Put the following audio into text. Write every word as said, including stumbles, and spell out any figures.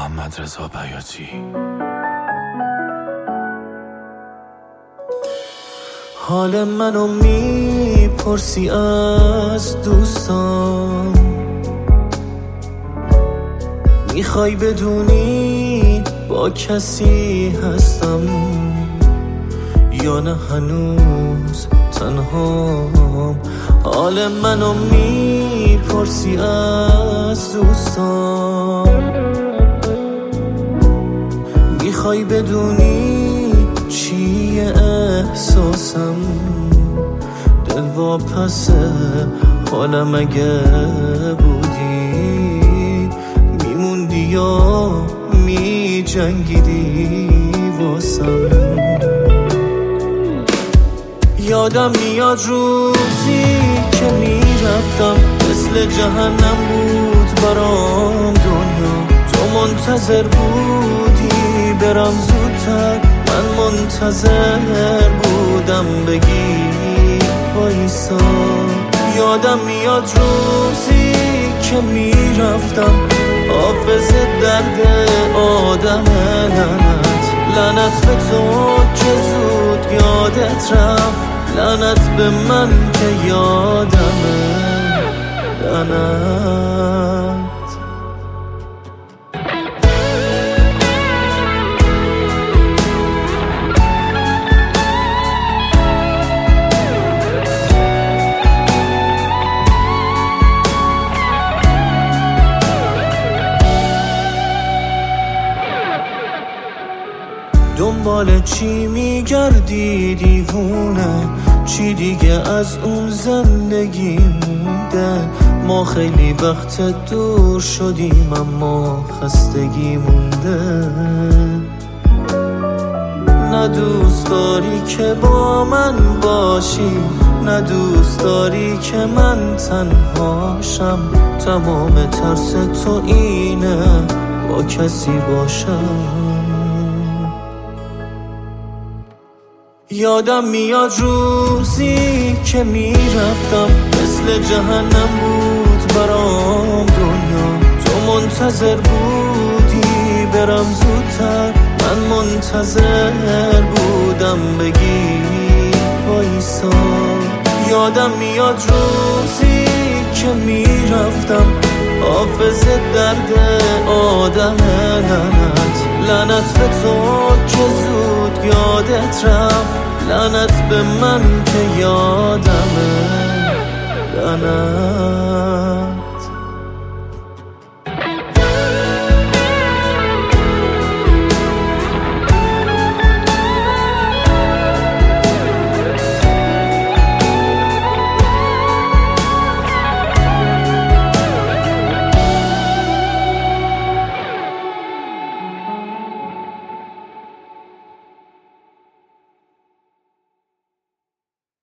محمد رضا بیاتی. حال منو میپرسی از دوستان، میخوای بدونی با کسی هستم یا نه هنوز تنهام. حال منو میپرسی از دوستان، میخوای بدونی چیه احساسم، دل واپسه حالم اگه بودی میموندی یا میجنگیدی واسم. یادم میاد روزی که میرفتم مثل جهنم بود برام دنیا، تو منتظر بودی برم زودتر، من منتظر بودم بگی وایسا. یادم میاد روزی که میرفتم حافظ درد آدم، لعنت لعنت به تو که زود یادت رفت، لعنت به من که یادمه، لعنت. دنبال چی میگردی دیوونه، چی دیگه از اون زندگی مونده؟ ما خیلی وقت دور شدیم اما خستگی مونده. نه دوست داری که با من باشی، نه دوست داری که من تنهاشم، تمام ترس تو اینه با کسی باشم. یادم میاد روزی که میرفتم مثل جهنم بود برام دنیا، تو منتظر بودی برم زودتر، من منتظر بودم بگی وایسا. یادم میاد روزی که میرفتم حافظ درد آدم، لعنت لعنت به تو که زود یادت رفت، لعنت به من که یادمه، لعنت.